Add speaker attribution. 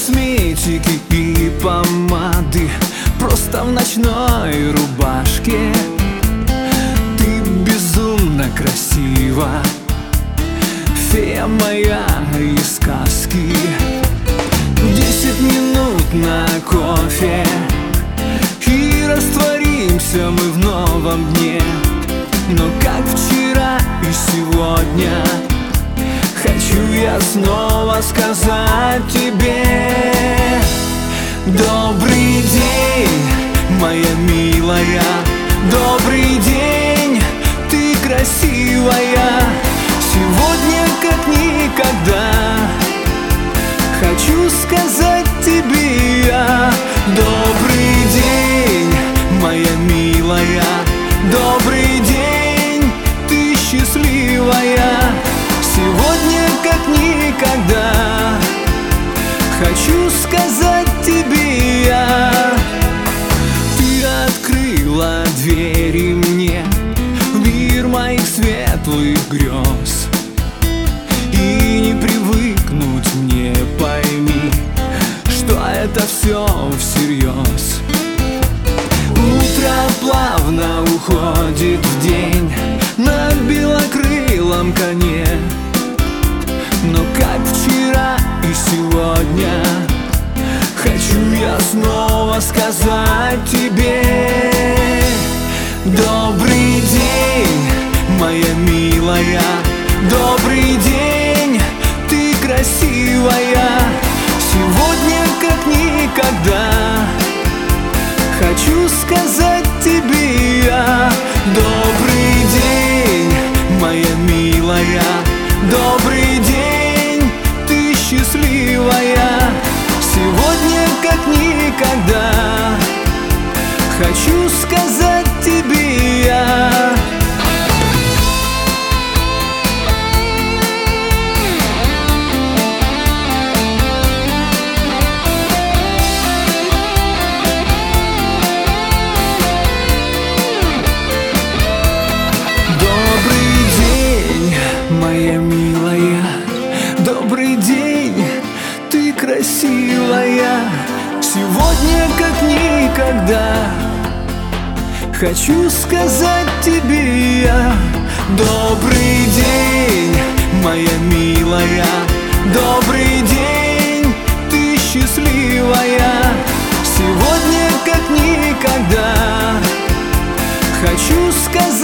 Speaker 1: косметики и помады, просто в ночной рубашке. Ты безумно красива, фея моя из сказки. 10 минут на кофе, и растворимся мы в новом дне. Но как вчера и сегодня хочу я снова сказать тебе: добрый день, моя милая, добрый день, ты красивая. Сегодня как никогда хочу сказать тебе я: добрый день, моя милая, добрый день, ты счастливая. Сегодня как никогда хочу сказать тебе я. Ты открыла двери мне в мир моих светлых грез, и не привыкнуть мне, пойми, что это все всерьез. Утро плавно уходит в день на белокрылом коне, но как вчера и сегодня хочу я снова сказать тебе: добрый день, моя милая, добрый день, ты красивая. Сегодня как никогда хочу сказать тебе я: добрый день, моя милая, добрый день, ты счастливая. Сегодня как никогда хочу сказать тебе я. Моя милая, добрый день, ты красивая. Сегодня как никогда хочу сказать тебе я: добрый день, моя милая, добрый день, ты счастливая. Сегодня как никогда хочу сказать